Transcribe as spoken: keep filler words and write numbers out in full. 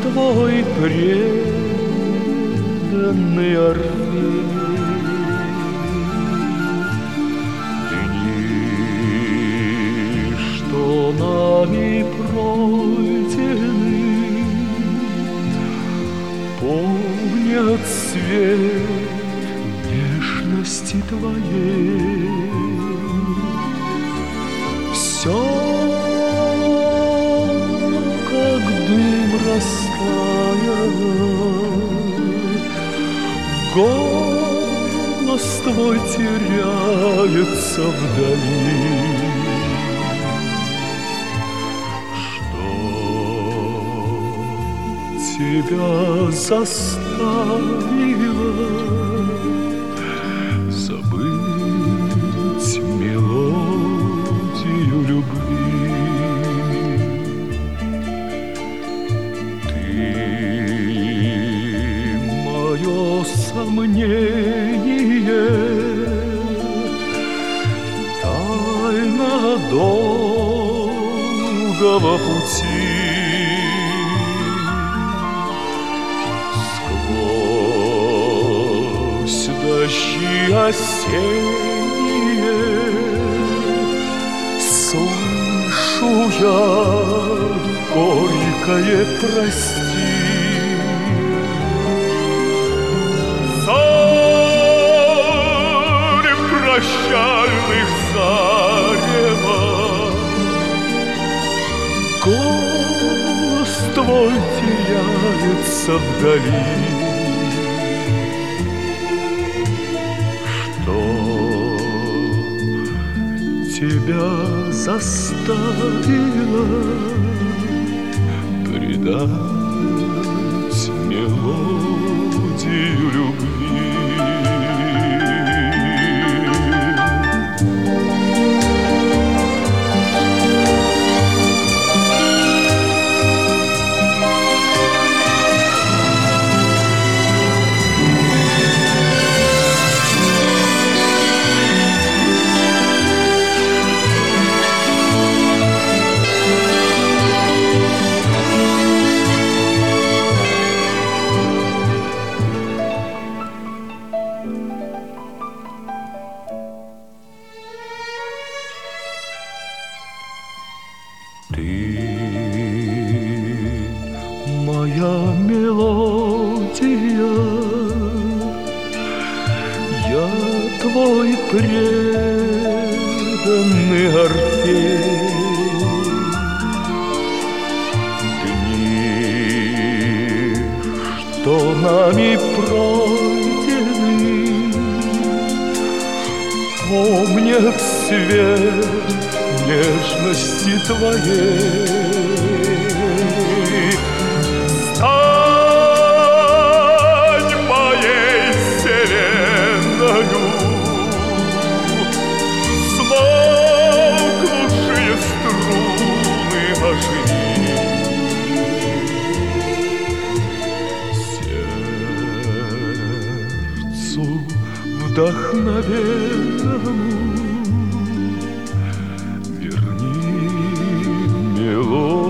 твой преданный Орфей. Дни, что нами пройдены, помнят свет нежности твоей. Все, как дым растаял, голос твой теряется вдали. Что тебя заставило забыть мелодию любви? Ты мое сомнение, тайна долгого пути. Сквозь дожди осенние слышу я горькое прости. Зарь прощальных зарева, голос твой теряется вдали. Что тебя заставило предать мелодию любви? Ты моя мелодия, я твой преданный Орфей. Дни, что нами пройдены, помнят свет нежности твоей. Стань моей вселенною, смолкнувшие струны оживи. Сердцу вдохновенному верни мелодию.